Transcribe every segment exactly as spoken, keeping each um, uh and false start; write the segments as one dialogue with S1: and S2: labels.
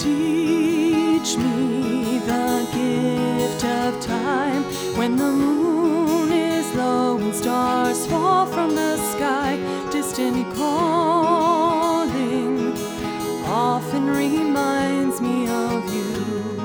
S1: Teach me the gift of time when the moon is low and stars fall from the sky. Distant calling often reminds me of you.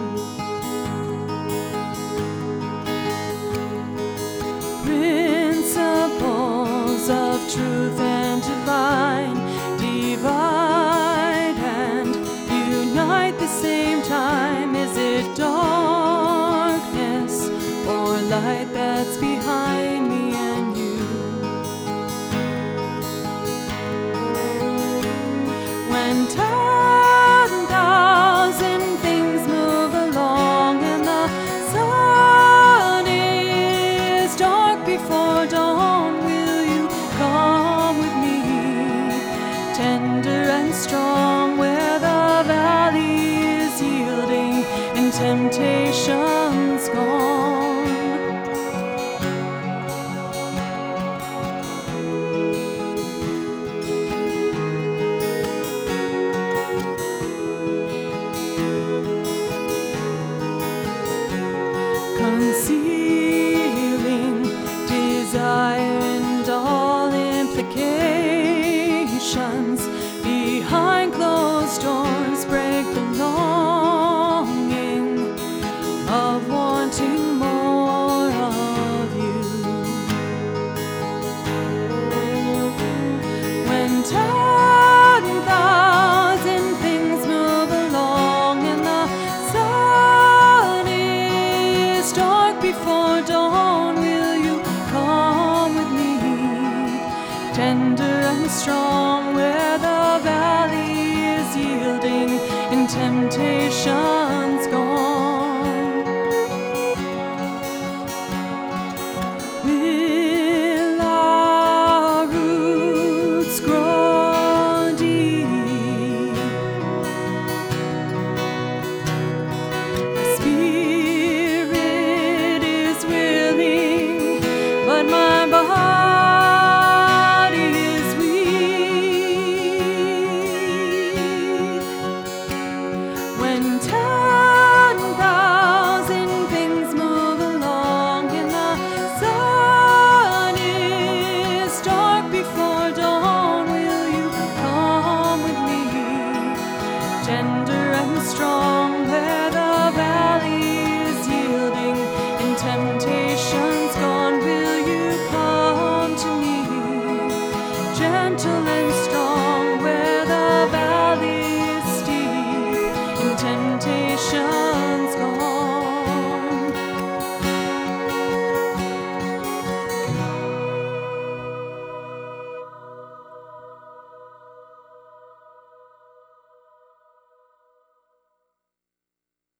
S1: Principles of truth and divine divide and unite the same time. Is it darkness or light that's behind me and you? When ten thousand things move along and the sun is dark before dawn, will you come with me, tender and strong, where the valley is yielding and temptation's gone? Concealing desire and all implications behind closed doors, break the longing of wanting more of you. When ten thousand things move along and the sun is dark before dawn, will you come with me, tender and strong, where the valley is yielding and temptation's gone? Will our roots grow deep? My spirit is willing, but my body is weak. When ten thousand things move along and the sun is dark before dawn, will you come with me, tender and strong, where the valley is yielding and temptation's gone? Will you come to me, gentle and strong, where the valley is steep and temptation